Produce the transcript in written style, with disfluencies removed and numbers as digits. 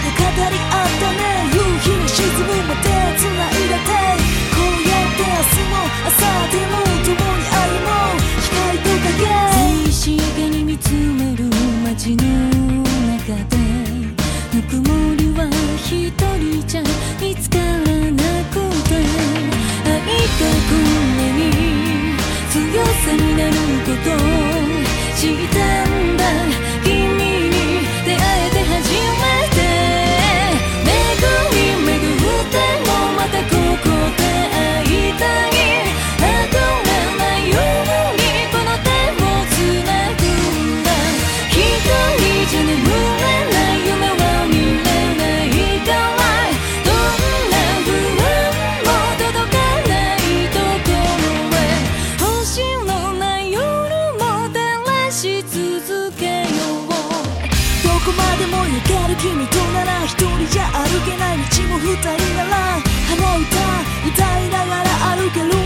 で語り合ったね。夕日が沈むまで繋いだ手、こうやって明日も明後日も共に歩もう、光と影。寂しげに見つめる街の中で、ぬくもりは一人じゃ見つからなくて、愛がこんなに強さになること知ったんだ。君に出会えて初めて、巡り巡ってもまたここで会いたい。離れないようにこの手をつなぐんだ。一人じゃ眠れない夢は見れないから、どんな不安も届かないところへ、星のない夜も照らし続けよう。どこまでも行ける君となら、一人じゃ歩けない道も二人なら、鼻歌歌いながら歩ける